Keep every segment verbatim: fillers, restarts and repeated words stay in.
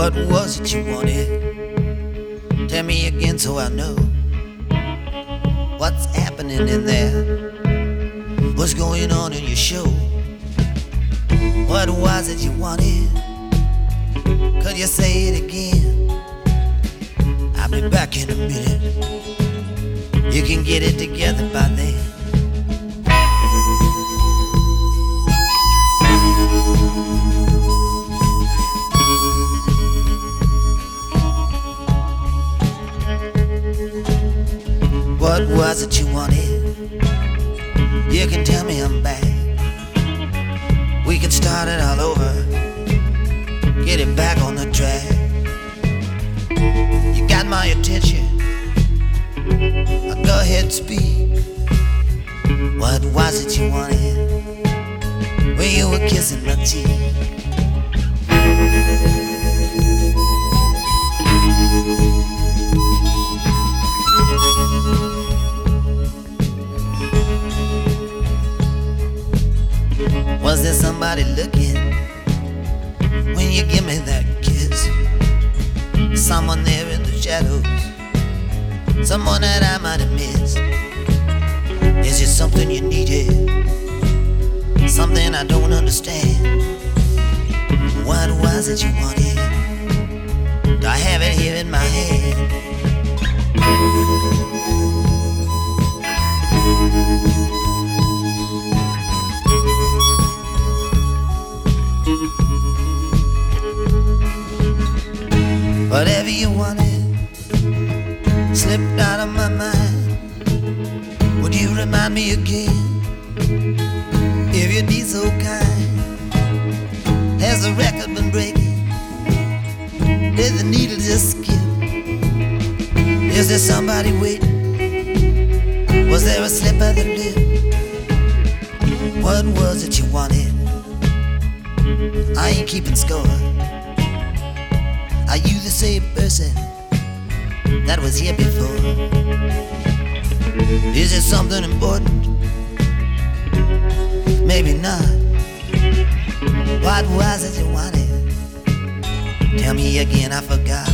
What was it you wanted? Tell me again so I know what's happening in there. What's going on in your show? What was it you wanted? Could you say it again? I'll be back in a minute. You can get it together by then. What was it you wanted? You can tell me I'm back. We can start it all over, get it back on the track. You got my attention, go ahead and speak. What was it you wanted when you were kissing my cheek? Was there somebody looking when you give me that kiss? Someone there in the shadows, someone that I might have missed. Is it something you needed? Something I don't understand. What was it you wanted? Do I have it here in my head? Whatever you wanted slipped out of my mind. Would you remind me again, if you'd be so kind? Has the record been breaking? Did the needle just skip? Is there somebody waiting? Was there a slip of the lip? What was it you wanted? I ain't keeping score. Are you the same person that was here before? Is it something important? Maybe not. What was it you wanted? Tell me again, I forgot.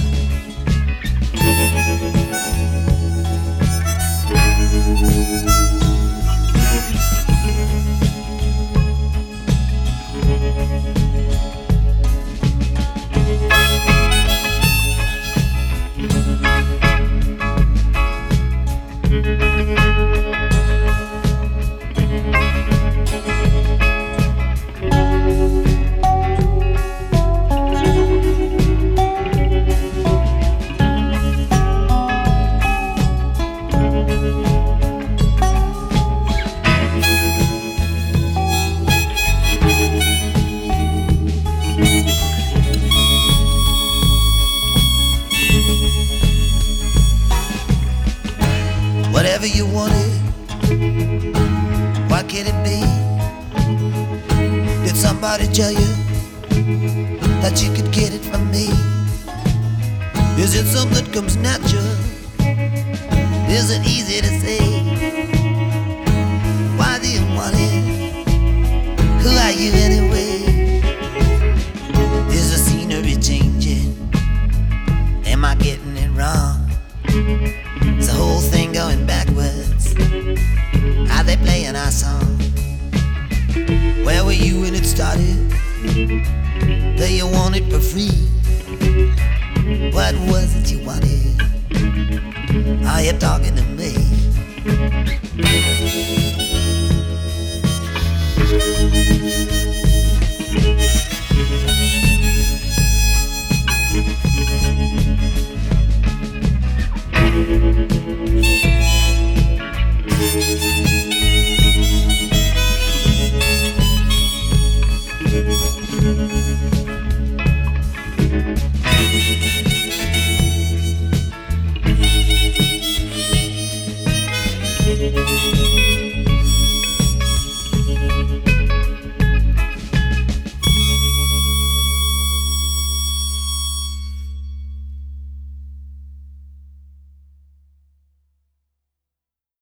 Whatever you wanted, what can it be? Did somebody tell you that you could get it from me? Is it something that comes natural? Is it easy to say? Why do you want it? Who are you anyway? Is the scenery changing? Am I getting it wrong? Is the whole thing going backwards? Are they playing our song? Where were you when it started? Do you want it for free? What was it you wanted?